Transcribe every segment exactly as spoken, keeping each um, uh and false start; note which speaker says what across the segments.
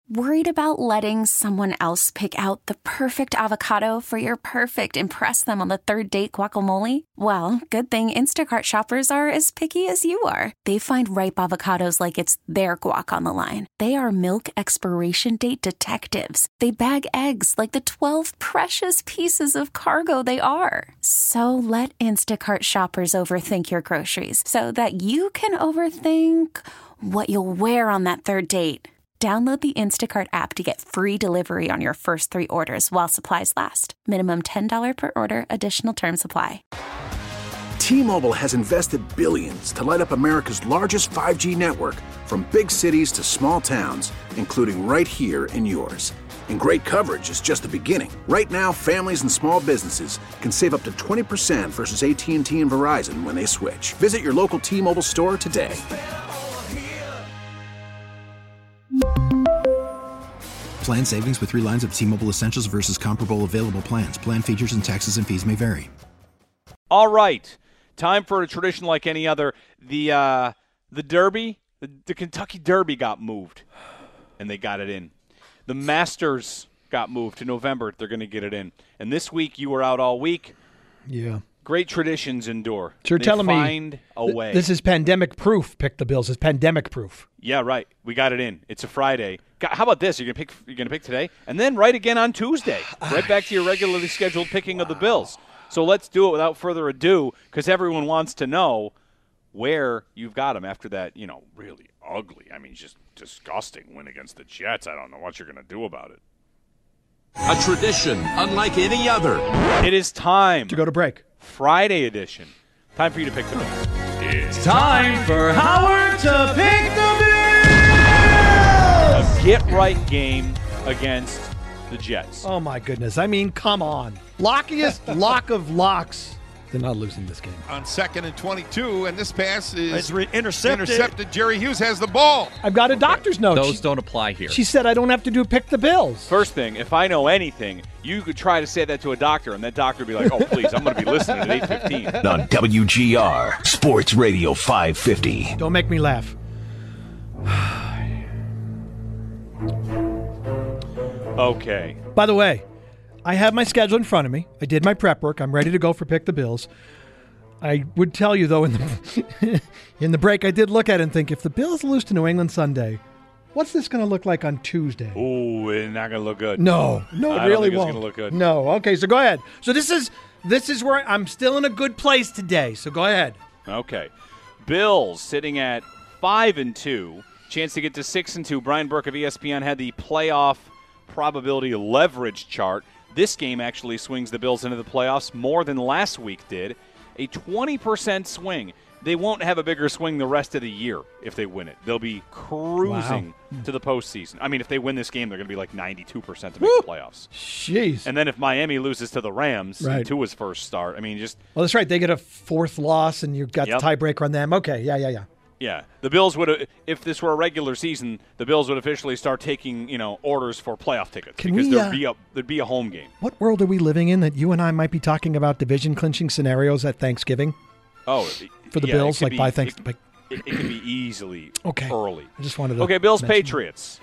Speaker 1: Worried about letting someone else pick out the perfect avocado for your perfect impress them on the third date guacamole? Well, good thing Instacart shoppers are as picky as you are. They find ripe avocados like it's their guac on the line. They are milk expiration date detectives. They bag eggs like the twelve precious pieces of cargo they are. So let Instacart shoppers overthink your groceries so that you can overthink what you'll wear on that third date. Download the Instacart app to get free delivery on your first three orders while supplies last. Minimum ten dollars per order. Additional terms apply.
Speaker 2: T-Mobile has invested billions to light up America's largest five G network, from big cities to small towns, including right here in yours. And great coverage is just the beginning. Right now, families and small businesses can save up to twenty percent versus A T and T and Verizon when they switch. Visit your local T-Mobile store today.
Speaker 3: Plan savings with three lines of T-Mobile Essentials versus comparable available plans. Plan features and taxes and fees may vary.
Speaker 4: All right. Time for a tradition like any other. The uh, the Derby, the, the Kentucky Derby got moved, and they got it in. The Masters got moved to November. They're going to get it in. And this week, you were out all week.
Speaker 5: Yeah.
Speaker 4: Great traditions endure.
Speaker 5: So you're
Speaker 4: they
Speaker 5: telling
Speaker 4: find
Speaker 5: me
Speaker 4: a way.
Speaker 5: This is pandemic proof. Pick the Bills. It's pandemic proof.
Speaker 4: Yeah, right. We got it in. It's a Friday. God, how about this? You're gonna pick. You're gonna pick today, and then right again on Tuesday. Right back to your regularly scheduled picking wow. of the Bills. So let's do it without further ado, because everyone wants to know where you've got them after that. You know, really ugly. I mean, just disgusting win against the Jets. I don't know what you're gonna do about it.
Speaker 6: A tradition unlike any other.
Speaker 4: It is time
Speaker 5: to go to break.
Speaker 4: Friday edition. Time for you to pick the Bills.
Speaker 7: It's time for Howard to pick the Bills!
Speaker 4: A get-right game against the Jets.
Speaker 5: Oh, my goodness. I mean, come on. Lockiest lock of locks. They're not losing this game.
Speaker 8: On second and twenty-two, and this pass is
Speaker 7: it's re- intercepted.
Speaker 8: intercepted. Jerry Hughes has the ball.
Speaker 5: I've got a doctor's note.
Speaker 9: Those
Speaker 5: she,
Speaker 9: don't apply here.
Speaker 5: She said I don't have to do pick the Bills.
Speaker 4: First thing, if I know anything, you could try to say that to a doctor, and that doctor would be like, oh, please, I'm going to be listening at eight fifteen.
Speaker 10: On W G R, Sports Radio five fifty.
Speaker 5: Don't make me laugh.
Speaker 4: Okay.
Speaker 5: By the way, I have my schedule in front of me. I did my prep work. I'm ready to go for Pick the Bills. I would tell you, though, in the in the break, I did look at it and think, if the Bills lose to New England Sunday, what's this going to look like on Tuesday?
Speaker 4: Ooh, it's not going to look good.
Speaker 5: No, no, it
Speaker 4: I
Speaker 5: really
Speaker 4: don't think
Speaker 5: won't.
Speaker 4: It's going to look good.
Speaker 5: No, okay, so go ahead. So this is this is where I'm still in a good place today. So go ahead.
Speaker 4: Okay, Bills sitting at five and two, chance to get to six and two. Brian Burke of E S P N had the playoff probability leverage chart. This game actually swings the Bills into the playoffs more than last week did. A twenty percent swing. They won't have a bigger swing the rest of the year if they win it. They'll be cruising wow. to the postseason. I mean, if they win this game, they're going to be like ninety-two percent to make Woo! the playoffs.
Speaker 5: Jeez.
Speaker 4: And then if Miami loses to the Rams
Speaker 5: right.
Speaker 4: to his first start, I mean, just...
Speaker 5: Well, that's right. They get a fourth loss, and you've got yep. the tiebreaker on them. Okay, yeah, yeah, yeah.
Speaker 4: Yeah, the Bills would, if this were a regular season, the Bills would officially start taking, you know, orders for playoff tickets
Speaker 5: Can
Speaker 4: because
Speaker 5: we,
Speaker 4: there'd
Speaker 5: uh,
Speaker 4: be a there'd be a home game.
Speaker 5: What world are we living in that you and I might be talking about division clinching scenarios at Thanksgiving?
Speaker 4: Oh,
Speaker 5: for the
Speaker 4: yeah,
Speaker 5: Bills, like
Speaker 4: be,
Speaker 5: by Thanksgiving.
Speaker 4: It, it can be easily
Speaker 5: okay.
Speaker 4: early.
Speaker 5: I just wanted to.
Speaker 4: Okay, Bills
Speaker 5: mention.
Speaker 4: Patriots.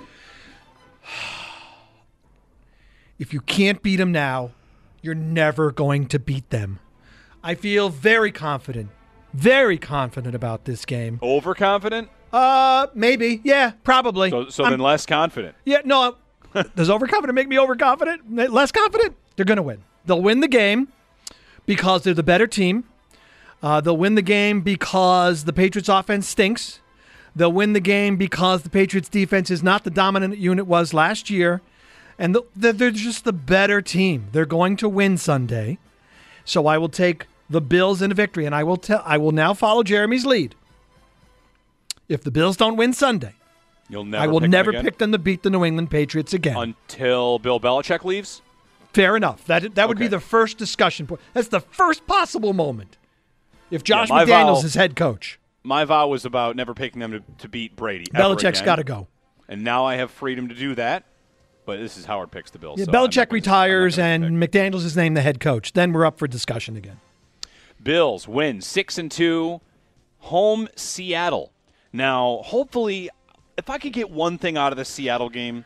Speaker 5: If you can't beat them now, you're never going to beat them. I feel very confident. Very confident about this game.
Speaker 4: Overconfident?
Speaker 5: Uh, maybe. Yeah, probably.
Speaker 4: So, so then less confident.
Speaker 5: Yeah, no. Does overconfident make me overconfident? Less confident? They're going to win. They'll win the game because they're the better team. Uh, they'll win the game because the Patriots' offense stinks. They'll win the game because the Patriots' defense is not the dominant unit it was last year. And the, they're just the better team. They're going to win Sunday. So I will take the Bills in a victory, and I will tell. I will now follow Jeremy's lead. If the Bills don't win Sunday,
Speaker 4: you'll never.
Speaker 5: I will
Speaker 4: pick
Speaker 5: never
Speaker 4: them
Speaker 5: pick them to beat the New England Patriots again
Speaker 4: until Bill Belichick leaves.
Speaker 5: Fair enough. That that would
Speaker 4: okay.
Speaker 5: be the first discussion point. That's the first possible moment. If Josh
Speaker 4: yeah,
Speaker 5: McDaniels
Speaker 4: vow,
Speaker 5: is head coach,
Speaker 4: my vow was about never picking them to, to beat Brady.
Speaker 5: Belichick's got to go,
Speaker 4: and now I have freedom to do that. But this is Howard picks the Bills.
Speaker 5: Yeah,
Speaker 4: so
Speaker 5: Belichick
Speaker 4: gonna,
Speaker 5: retires, and
Speaker 4: pick.
Speaker 5: McDaniels is named the head coach. Then we're up for discussion again.
Speaker 4: Bills win six and two, home Seattle. Now, hopefully, if I could get one thing out of the Seattle game,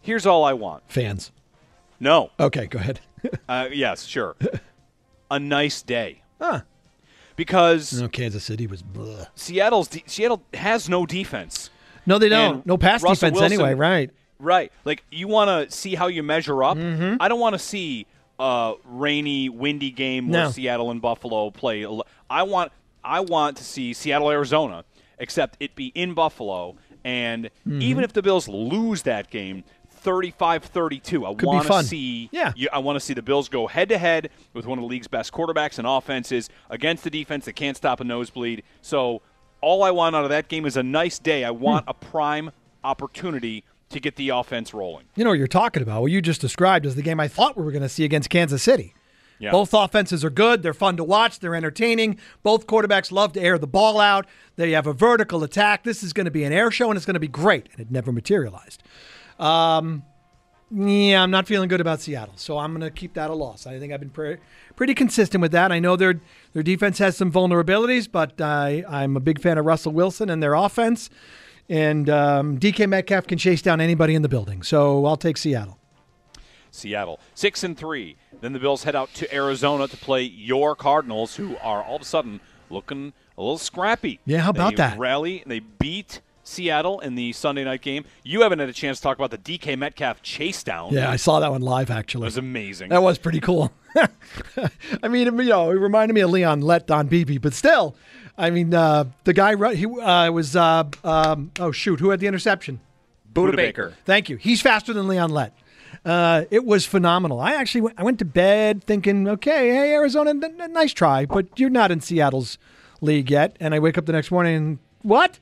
Speaker 4: Here's all I want.
Speaker 5: Fans.
Speaker 4: No.
Speaker 5: Okay, go ahead.
Speaker 4: uh, yes, sure. A nice day.
Speaker 5: Huh.
Speaker 4: Because
Speaker 5: no, Kansas City was bleh.
Speaker 4: Seattle's de- Seattle has no defense.
Speaker 5: No, they don't.
Speaker 4: And
Speaker 5: no pass
Speaker 4: Russell
Speaker 5: defense
Speaker 4: Wilson,
Speaker 5: anyway, right.
Speaker 4: Right. Like, you want to see how you measure up.
Speaker 5: Mm-hmm.
Speaker 4: I don't want to see a rainy, windy game where
Speaker 5: No.
Speaker 4: Seattle and Buffalo play. I want I want to see Seattle, Arizona, except it be in Buffalo. And
Speaker 5: Mm-hmm.
Speaker 4: even if the Bills lose that game, thirty-five thirty-two, I
Speaker 5: Could be
Speaker 4: want to
Speaker 5: fun.
Speaker 4: see
Speaker 5: Yeah.
Speaker 4: you, I want to see the Bills go head-to-head with one of the league's best quarterbacks and offenses against the defense that can't stop a nosebleed. So all I want out of that game is a nice day. I want
Speaker 5: Hmm.
Speaker 4: a prime opportunity to get the offense rolling.
Speaker 5: You know what you're talking about. What you just described is the game I thought we were going to see against Kansas City.
Speaker 4: Yeah.
Speaker 5: Both offenses are good. They're fun to watch. They're entertaining. Both quarterbacks love to air the ball out. They have a vertical attack. This is going to be an air show, and it's going to be great. And it never materialized. Um, yeah, I'm not feeling good about Seattle, so I'm going to keep that a loss. I think I've been pre- pretty consistent with that. I know their their defense has some vulnerabilities, but I, I'm a big fan of Russell Wilson and their offense. And um, D K Metcalf can chase down anybody in the building, so I'll take Seattle.
Speaker 4: Seattle, six and three. Then the Bills head out to Arizona to play your Cardinals, who are all of a sudden looking a little scrappy.
Speaker 5: Yeah, how about
Speaker 4: they
Speaker 5: that?
Speaker 4: Rally, they beat Seattle in the Sunday night game. You haven't had a chance to talk about the D K Metcalf chase down.
Speaker 5: Yeah, I saw that one live, actually.
Speaker 4: It was amazing.
Speaker 5: That was pretty cool. I mean, you know, it reminded me of Leon Lett, Don Beebe, but still, I mean, uh, the guy, he uh, was, uh, um, oh, shoot, who had the interception?
Speaker 4: Buda Baker.
Speaker 5: Thank you. He's faster than Leon Lett. Uh, it was phenomenal. I actually went, I went to bed thinking, okay, hey, Arizona, n- n- nice try, but you're not in Seattle's league yet. And I wake up the next morning and what?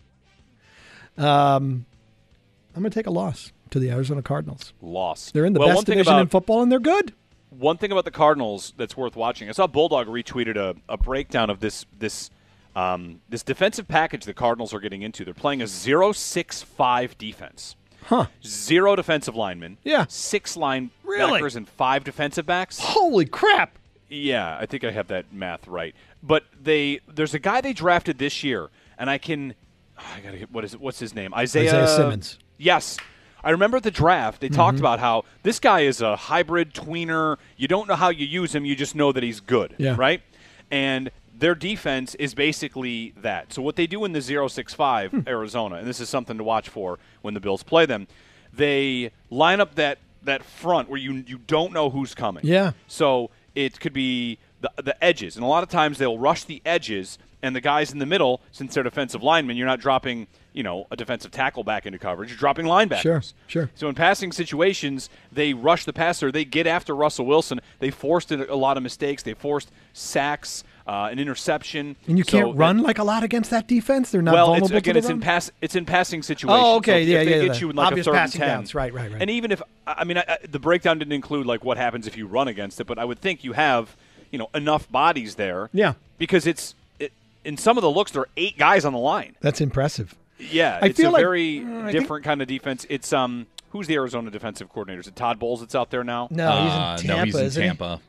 Speaker 5: Um, I'm going to take a loss to the Arizona Cardinals.
Speaker 4: Loss.
Speaker 5: They're in the
Speaker 4: well,
Speaker 5: best
Speaker 4: one thing
Speaker 5: division
Speaker 4: about,
Speaker 5: in football, and they're good.
Speaker 4: One thing about the Cardinals that's worth watching. I saw Bulldog retweeted a, a breakdown of this this um, this defensive package the Cardinals are getting into. They're playing a zero six five defense.
Speaker 5: Huh.
Speaker 4: Zero defensive linemen.
Speaker 5: Yeah.
Speaker 4: Six linebackers
Speaker 5: Really?
Speaker 4: and five defensive backs.
Speaker 5: Holy crap.
Speaker 4: Yeah, I think I have that math right. But they there's a guy they drafted this year, and I can oh, I gotta get what is it? What's his name? Isaiah,
Speaker 5: Isaiah Simmons.
Speaker 4: Yes. I remember at the draft, they
Speaker 5: Mm-hmm.
Speaker 4: talked about how this guy is a hybrid tweener. You don't know how you use him, you just know that he's good.
Speaker 5: Yeah.
Speaker 4: Right? And their defense is basically that. So what they do in the zero six five
Speaker 5: Hmm.
Speaker 4: Arizona, and this is something to watch for when the Bills play them, they line up that, that front where you you don't know who's coming.
Speaker 5: Yeah.
Speaker 4: So it could be the the edges, and a lot of times they'll rush the edges, and the guys in the middle, since they're defensive linemen, you're not dropping, you know, a defensive tackle back into coverage. You're dropping linebackers.
Speaker 5: Sure, sure.
Speaker 4: So in passing situations, they rush the passer. They get after Russell Wilson. They forced a lot of mistakes. They forced sacks, uh, an interception.
Speaker 5: And you
Speaker 4: So
Speaker 5: can't run
Speaker 4: that-
Speaker 5: like a lot against that defense? They're not
Speaker 4: well,
Speaker 5: vulnerable
Speaker 4: it's, again,
Speaker 5: to the
Speaker 4: it's
Speaker 5: run?
Speaker 4: in pass. It's in passing situations.
Speaker 5: Oh, okay,
Speaker 4: So if,
Speaker 5: yeah,
Speaker 4: if they
Speaker 5: yeah,
Speaker 4: get
Speaker 5: yeah.
Speaker 4: you in like
Speaker 5: Obvious
Speaker 4: a third and
Speaker 5: passing
Speaker 4: ten,
Speaker 5: downs. Right, right, right.
Speaker 4: And even if I mean, I, I, the breakdown didn't include like what happens if you run against it, but I would think you have, you know, enough bodies there.
Speaker 5: Yeah.
Speaker 4: Because it's it, in some of the looks there are eight guys on the line.
Speaker 5: That's impressive.
Speaker 4: Yeah,
Speaker 5: I
Speaker 4: it's
Speaker 5: feel
Speaker 4: a
Speaker 5: like-
Speaker 4: very
Speaker 5: uh, I
Speaker 4: different kind of defense. It's um, who's the Arizona defensive coordinator? Is it Todd Bowles that's out there now?
Speaker 5: No,
Speaker 9: Uh,
Speaker 5: he's in Tampa,
Speaker 9: no, he's in
Speaker 5: isn't he?
Speaker 9: Tampa.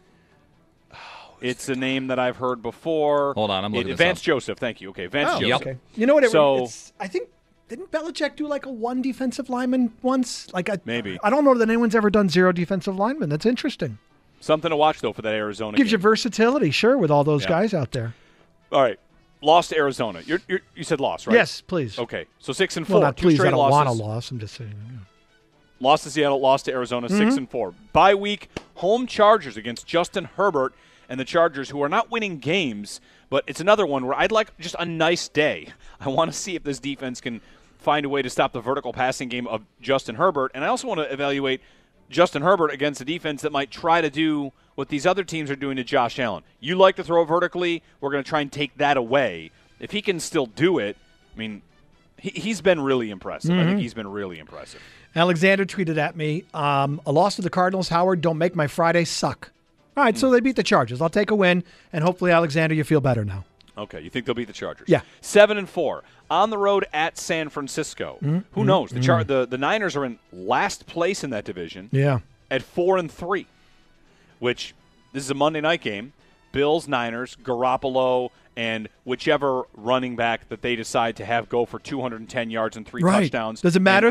Speaker 4: It's a name that I've heard before.
Speaker 9: Hold on, I'm looking
Speaker 4: It,
Speaker 9: this
Speaker 4: Vance
Speaker 9: up.
Speaker 4: Joseph. Thank you. Okay, Vance
Speaker 5: Oh,
Speaker 4: Joseph.
Speaker 5: okay. You know what? It,
Speaker 4: So-
Speaker 5: it's, I think didn't Belichick do like a one defensive lineman once? Like I,
Speaker 4: Maybe.
Speaker 5: I don't know that anyone's ever done zero defensive linemen. That's interesting.
Speaker 4: Something to watch though for that Arizona.
Speaker 5: Gives you
Speaker 4: game.
Speaker 5: versatility, sure, with all those
Speaker 4: Yeah.
Speaker 5: guys out there.
Speaker 4: All right, lost to Arizona. You're, you're, you said lost, right?
Speaker 5: Yes, please.
Speaker 4: Okay, so six and four.
Speaker 5: Well, not
Speaker 4: two
Speaker 5: please.
Speaker 4: straight
Speaker 5: I don't
Speaker 4: losses.
Speaker 5: want a loss. I'm just saying. yeah.
Speaker 4: Lost to Seattle, lost to Arizona,
Speaker 5: Mm-hmm.
Speaker 4: six and four. Bye week, home Chargers against Justin Herbert and the Chargers, who are not winning games, but it's another one where I'd like just a nice day. I want to see if this defense can find a way to stop the vertical passing game of Justin Herbert, and I also want to evaluate Justin Herbert against a defense that might try to do what these other teams are doing to Josh Allen. You like to throw vertically, we're going to try and take that away. If he can still do it, I mean, he, he's been really impressive. I think he's been really impressive.
Speaker 5: Alexander tweeted at me, um, a loss to the Cardinals, Howard, don't make my Friday suck. All right, so they beat the Chargers. I'll take a win, and hopefully, Alexander, you feel better now.
Speaker 4: Okay, you think they'll beat the Chargers?
Speaker 5: Yeah.
Speaker 4: Seven and four on the road at San Francisco. Who knows? The Char- the the Niners are in last place in that division
Speaker 5: Yeah.
Speaker 4: at four and three, which this is a Monday night game. Bills, Niners, Garoppolo, and whichever running back that they decide to have go for two hundred ten yards and three
Speaker 5: Right.
Speaker 4: touchdowns.
Speaker 5: Does it matter?
Speaker 4: And,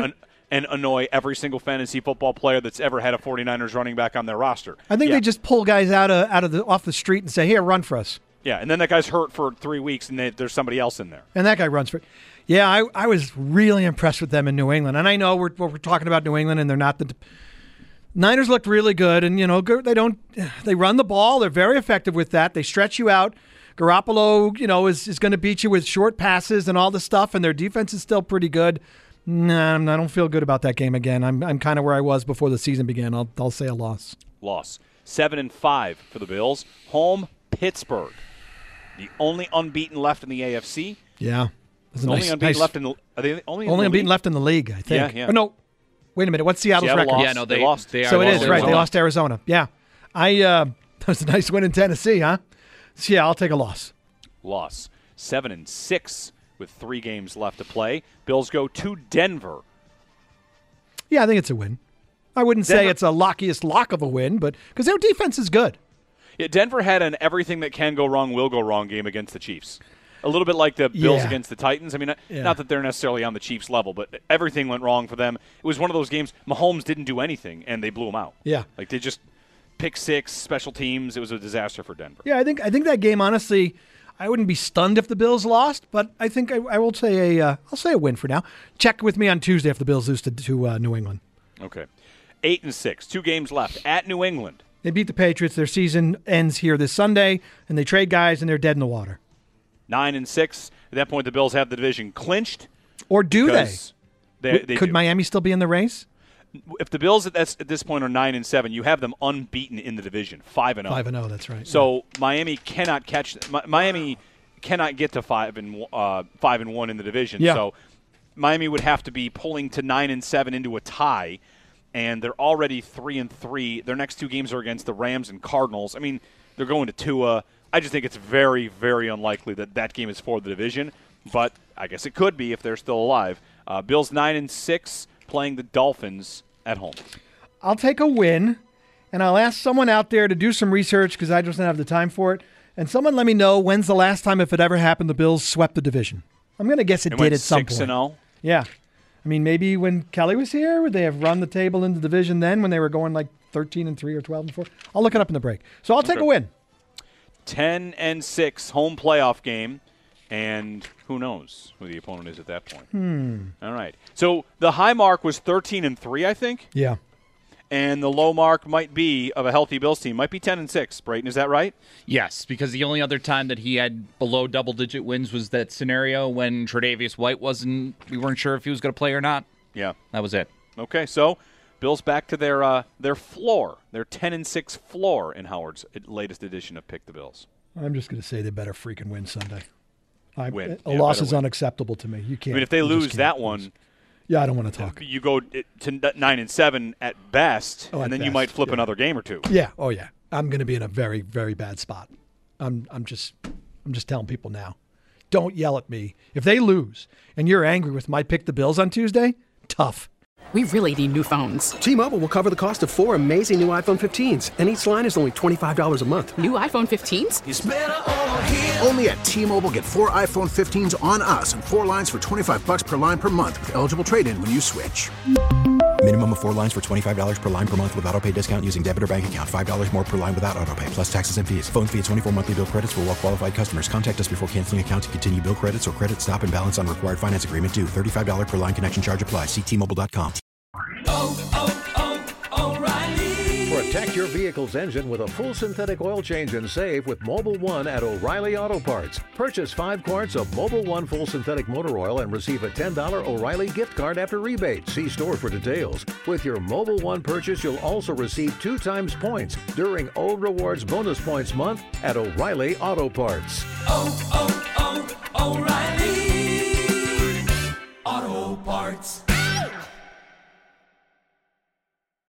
Speaker 4: and annoy every single fantasy football player that's ever had a 49ers running back on their roster.
Speaker 5: I think
Speaker 4: yeah.
Speaker 5: they just pull guys out of out of the off the street and say, "Here, run for us."
Speaker 4: Yeah, and then that guy's hurt for three weeks, and they, there's somebody else in there.
Speaker 5: And that guy runs for. Yeah, I, I was really impressed with them in New England, and I know we're we're talking about New England, and they're not the. Niners looked really good, and you know they don't they run the ball. They're very effective with that. They stretch you out. Garoppolo, you know, is, is going to beat you with short passes and all this stuff, and their defense is still pretty good. Nah, I don't feel good about that game again. I'm I'm kind of where I was before the season began. I'll I'll say a loss.
Speaker 4: Loss. Seven and five for the Bills. Home Pittsburgh, the only unbeaten left in the A F C.
Speaker 5: Yeah,
Speaker 4: the only
Speaker 5: nice,
Speaker 4: unbeaten
Speaker 5: nice.
Speaker 4: left in the. Are they only in
Speaker 5: only
Speaker 4: the
Speaker 5: unbeaten
Speaker 4: league?
Speaker 5: left in the league, I think.
Speaker 4: Yeah, yeah.
Speaker 5: Oh, no, wait a minute. What's Seattle's
Speaker 4: Seattle
Speaker 5: record?
Speaker 4: lost.
Speaker 9: Yeah, no, they,
Speaker 4: they lost.
Speaker 9: They
Speaker 5: so it is
Speaker 9: lost
Speaker 5: right. They
Speaker 9: Arizona.
Speaker 5: lost to Arizona. Yeah, I. Uh, that was a nice win in Tennessee, huh? So yeah, I'll take a loss.
Speaker 4: Loss. Seven and six with three games left to play. Bills go to Denver.
Speaker 5: Yeah, I think it's a win. I wouldn't say
Speaker 4: Denver-
Speaker 5: it's a lockiest lock of a win, but because their defense is good.
Speaker 4: Yeah, Denver had an everything that can go wrong will go wrong game against the Chiefs. A little bit like the Bills
Speaker 5: Yeah.
Speaker 4: against the Titans. I mean,
Speaker 5: Yeah.
Speaker 4: not that they're necessarily on the Chiefs level, but everything went wrong for them. It was one of those games. Mahomes didn't do anything, and they blew them out.
Speaker 5: Yeah.
Speaker 4: Like they just pick six, special teams. It was a disaster for Denver.
Speaker 5: Yeah, I think I think that game. Honestly, I wouldn't be stunned if the Bills lost, but I think I, I will say a uh, I'll say a win for now. Check with me on Tuesday if the Bills lose to, to uh, New England.
Speaker 4: Okay, eight and six, two games left at New England.
Speaker 5: They beat the Patriots. Their season ends here this Sunday, and they trade guys, and they're dead in the water.
Speaker 4: Nine and six. At that point, the Bills have the division clinched.
Speaker 5: Or do they?
Speaker 4: because they, they
Speaker 5: Could
Speaker 4: do.
Speaker 5: Miami still be in the race?
Speaker 4: If the Bills at this, at this point are nine and seven, you have them unbeaten in the division, five and zero.
Speaker 5: Five and zero. That's right.
Speaker 4: So Miami cannot catch. Mi- Miami cannot get to five and uh, five and one in the division.
Speaker 5: Yeah.
Speaker 4: So Miami would have to be pulling to nine and seven into a tie, and they're already three and three. Their next two games are against the Rams and Cardinals. I mean, they're going to Tua. I just think it's very, very unlikely that that game is for the division, but I guess it could be if they're still alive. Uh, Bills nine and six playing the Dolphins at home.
Speaker 5: I'll take a win, and I'll ask someone out there to do some research because I just don't have the time for it. And someone let me know when's the last time, if it ever happened, the Bills swept the division. I'm going to guess it
Speaker 4: It
Speaker 5: did
Speaker 4: went
Speaker 5: at some
Speaker 4: six
Speaker 5: point.
Speaker 4: and zero.
Speaker 5: Yeah. I mean, maybe when Kelly was here, would they have run the table in the division then when they were going like thirteen and three or twelve and four? I'll look it up in the break. So I'll take
Speaker 4: Okay.
Speaker 5: a win.
Speaker 4: ten and six home playoff game, and who knows who the opponent is at that point.
Speaker 5: Hmm.
Speaker 4: All right. So the high mark was thirteen and three, I think,
Speaker 5: Yeah.
Speaker 4: and the low mark might be of a healthy Bills team might be ten and six. Brayton, is that right?
Speaker 9: Yes, because the only other time that he had below double-digit wins was that scenario when Tre'Davious White wasn't. We weren't sure if he was going to play or not.
Speaker 4: Yeah.
Speaker 9: That was it.
Speaker 4: Okay. So Bills back to their uh, their floor, their ten and six floor in Howard's latest edition of Pick the Bills.
Speaker 5: I'm just going to say they better freaking win Sunday. I,
Speaker 4: Win.
Speaker 5: A
Speaker 4: Yeah,
Speaker 5: loss
Speaker 4: better
Speaker 5: is
Speaker 4: win.
Speaker 5: unacceptable to me. You can't.
Speaker 4: I mean, if they
Speaker 5: you just
Speaker 4: lose
Speaker 5: can't
Speaker 4: that
Speaker 5: lose.
Speaker 4: one,
Speaker 5: Yeah, I don't want to talk.
Speaker 4: you go to nine and seven at best,
Speaker 5: Oh, at
Speaker 4: and then you
Speaker 5: best,
Speaker 4: might flip
Speaker 5: yeah.
Speaker 4: another game or two.
Speaker 5: Yeah. Oh, yeah. I'm going to be in a very, very bad spot. I'm. I'm just. I'm just telling people now. Don't yell at me if they lose and you're angry with my pick the Bills on Tuesday. Tough.
Speaker 11: We really need new phones.
Speaker 12: T-Mobile will cover the cost of four amazing new iPhone fifteens, and each line is only twenty-five dollars a month.
Speaker 11: New iPhone fifteens?
Speaker 2: It's better over here. Only at T-Mobile, get four iPhone fifteens on us and four lines for twenty-five bucks per line per month with eligible trade-in when you switch.
Speaker 3: Minimum of four lines for twenty-five dollars per line per month with autopay discount using debit or bank account. five dollars more per line without autopay, plus taxes and fees. Phone fee at twenty-four monthly bill credits for well-qualified customers. Contact us before canceling account to continue bill credits or credit stop and balance on required finance agreement due. thirty-five dollars per line connection charge applies. See T Mobile dot com.
Speaker 13: Protect your vehicle's engine with a full synthetic oil change and save with Mobile One at O'Reilly Auto Parts. Purchase five quarts of Mobile One full synthetic motor oil and receive a ten dollars O'Reilly gift card after rebate. See store for details. With your Mobile One purchase, you'll also receive two times points during O Rewards Bonus Points Month at O'Reilly Auto Parts.
Speaker 7: Oh, oh,